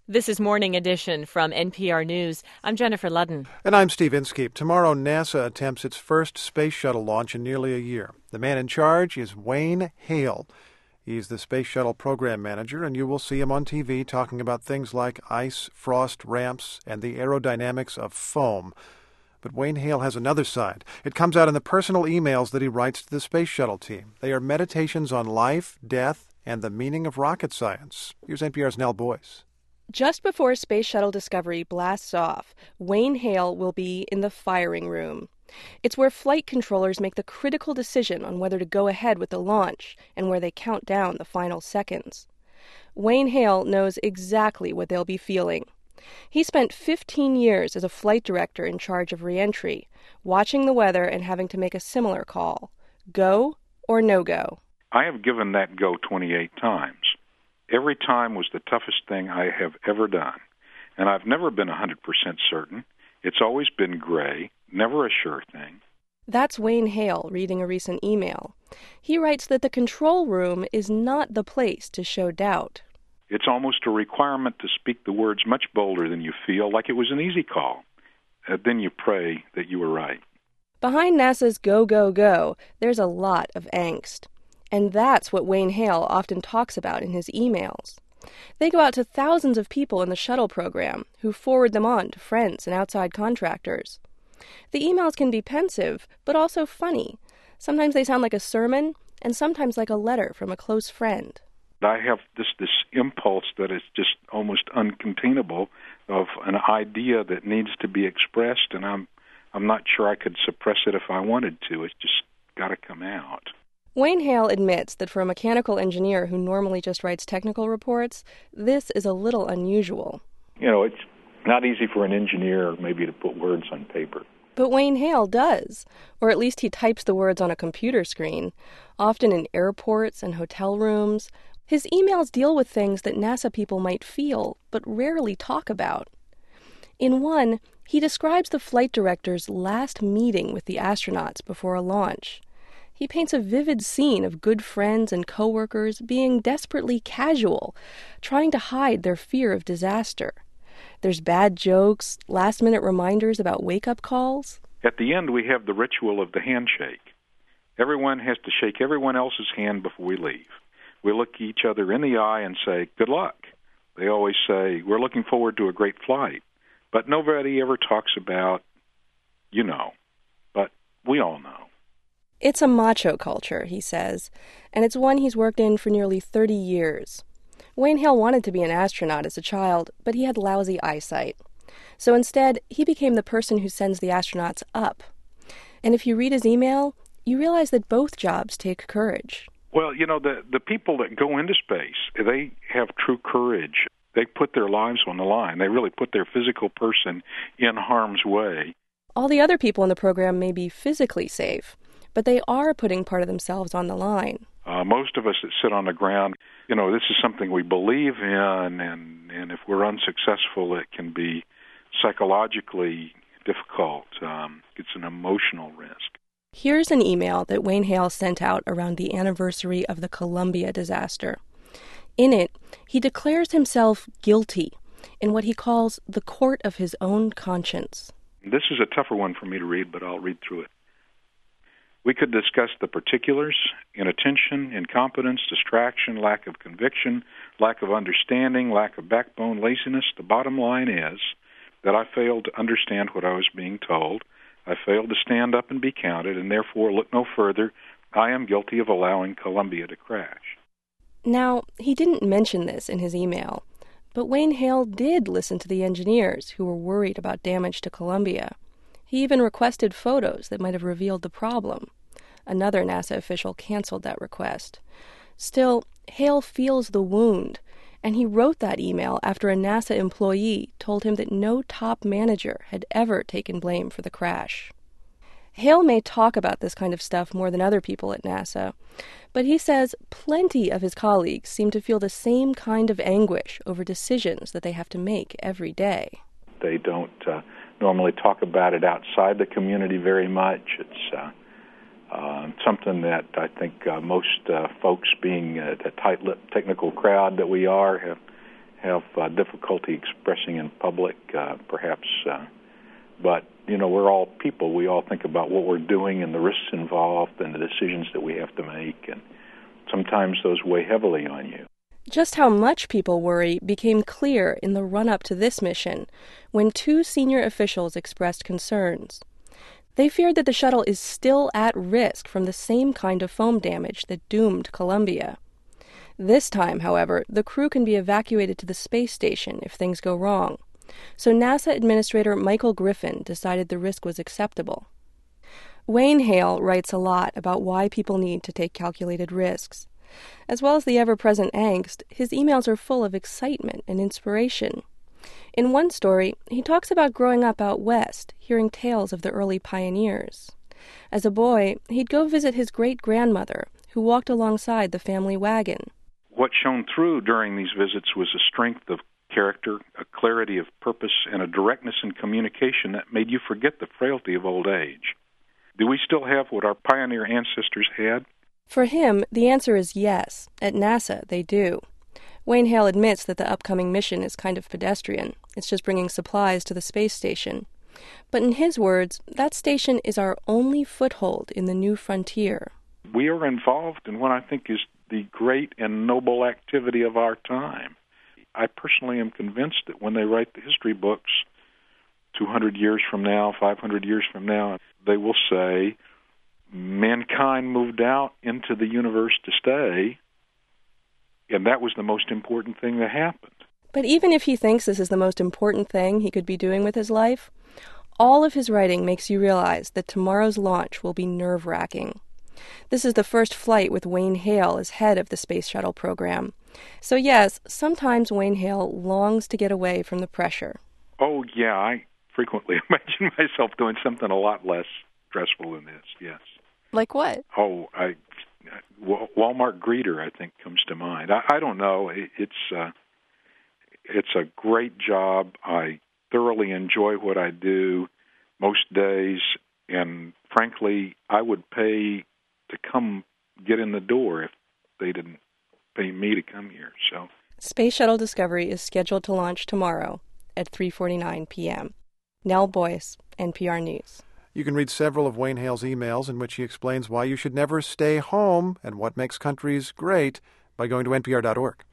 This is Morning Edition from NPR News. I'm Jennifer Ludden. And I'm Steve Inskeep. Tomorrow, NASA attempts its first space shuttle launch in nearly a year. The man in charge is Wayne Hale. He's the Space Shuttle Program Manager, and you will see him on TV talking about things like ice, frost, ramps, and the aerodynamics of foam. But Wayne Hale has another side. It comes out in the personal emails that he writes to the Space Shuttle team. They are meditations on life, death, and the meaning of rocket science. Here's NPR's Nell Boyce. Just before Space Shuttle Discovery blasts off, Wayne Hale will be in the firing room. It's where flight controllers make the critical decision on whether to go ahead with the launch and where they count down the final seconds. Wayne Hale knows exactly what they'll be feeling. He spent 15 years as a flight director in charge of reentry, watching the weather and having to make a similar call: go or no go. I have given that go 28 times. Every time was the toughest thing I have ever done. And I've never been 100% certain. It's always been gray, never a sure thing. That's Wayne Hale reading a recent email. He writes that the control room is not the place to show doubt. It's almost a requirement to speak the words much bolder than you feel, like it was an easy call. Then you pray that you were right. Behind NASA's go, go, go, there's a lot of angst. And that's what Wayne Hale often talks about in his emails. They go out to thousands of people in the shuttle program, who forward them on to friends and outside contractors. The emails can be pensive, but also funny. Sometimes they sound like a sermon, and sometimes like a letter from a close friend. I have this impulse that is just almost uncontainable of an idea that needs to be expressed, and I'm not sure I could suppress it if I wanted to. It's just got to come out. Wayne Hale admits that for a mechanical engineer who normally just writes technical reports, this is a little unusual. You know, it's not easy for an engineer maybe to put words on paper. But Wayne Hale does, or at least he types the words on a computer screen, often in airports and hotel rooms. His emails deal with things that NASA people might feel, but rarely talk about. In one, he describes the flight director's last meeting with the astronauts before a launch. He paints a vivid scene of good friends and coworkers being desperately casual, trying to hide their fear of disaster. There's bad jokes, last-minute reminders about wake-up calls. At the end, we have the ritual of the handshake. Everyone has to shake everyone else's hand before we leave. We look each other in the eye and say, good luck. They always say, we're looking forward to a great flight. But nobody ever talks about, you know. But we all know. It's a macho culture, he says, and it's one he's worked in for nearly 30 years. Wayne Hale wanted to be an astronaut as a child, but he had lousy eyesight. So instead, he became the person who sends the astronauts up. And if you read his email, you realize that both jobs take courage. Well, you know, the people that go into space, they have true courage. They put their lives on the line. They really put their physical person in harm's way. All the other people in the program may be physically safe, but they are putting part of themselves on the line. Most of us that sit on the ground, you know, this is something we believe in, and if we're unsuccessful, it can be psychologically difficult. It's an emotional risk. Here's an email that Wayne Hale sent out around the anniversary of the Columbia disaster. In it, he declares himself guilty in what he calls the court of his own conscience. This is a tougher one for me to read, but I'll read through it. We could discuss the particulars: inattention, incompetence, distraction, lack of conviction, lack of understanding, lack of backbone, laziness. The bottom line is that I failed to understand what I was being told. I failed to stand up and be counted, and therefore look no further. I am guilty of allowing Columbia to crash. Now, he didn't mention this in his email, but Wayne Hale did listen to the engineers who were worried about damage to Columbia. He even requested photos that might have revealed the problem. Another NASA official canceled that request. Still, Hale feels the wound, and he wrote that email after a NASA employee told him that no top manager had ever taken blame for the crash. Hale may talk about this kind of stuff more than other people at NASA, but he says plenty of his colleagues seem to feel the same kind of anguish over decisions that they have to make every day. They don't normally talk about it outside the community very much. It's something that I think most folks, being a tight-lipped technical crowd that we are, have difficulty expressing in public, perhaps. But, we're all people. We all think about what we're doing and the risks involved and the decisions that we have to make, and sometimes those weigh heavily on you. Just how much people worry became clear in the run-up to this mission, when 2 senior officials expressed concerns. They feared that the shuttle is still at risk from the same kind of foam damage that doomed Columbia. This time, however, the crew can be evacuated to the space station if things go wrong. So NASA Administrator Michael Griffin decided the risk was acceptable. Wayne Hale writes a lot about why people need to take calculated risks. As well as the ever-present angst, his emails are full of excitement and inspiration. In one story, he talks about growing up out west, hearing tales of the early pioneers. As a boy, he'd go visit his great-grandmother, who walked alongside the family wagon. What shone through during these visits was a strength of character, a clarity of purpose, and a directness in communication that made you forget the frailty of old age. Do we still have what our pioneer ancestors had? For him, the answer is yes. At NASA, they do. Wayne Hale admits that the upcoming mission is kind of pedestrian. It's just bringing supplies to the space station. But in his words, that station is our only foothold in the new frontier. We are involved in what I think is the great and noble activity of our time. I personally am convinced that when they write the history books 200 years from now, 500 years from now, they will say, mankind moved out into the universe to stay, and that was the most important thing that happened. But even if he thinks this is the most important thing he could be doing with his life, all of his writing makes you realize that tomorrow's launch will be nerve-wracking. This is the first flight with Wayne Hale as head of the Space Shuttle program. So yes, sometimes Wayne Hale longs to get away from the pressure. Oh, yeah, I frequently imagine myself doing something a lot less stressful than this, yes. Like what? Oh, Walmart greeter, I think, comes to mind. I don't know. It's a great job. I thoroughly enjoy what I do most days, and frankly, I would pay to come get in the door if they didn't pay me to come here. So, Space Shuttle Discovery is scheduled to launch tomorrow at 3:49 p.m. Nell Boyce, NPR News. You can read several of Wayne Hale's emails in which he explains why you should never stay home and what makes countries great by going to npr.org.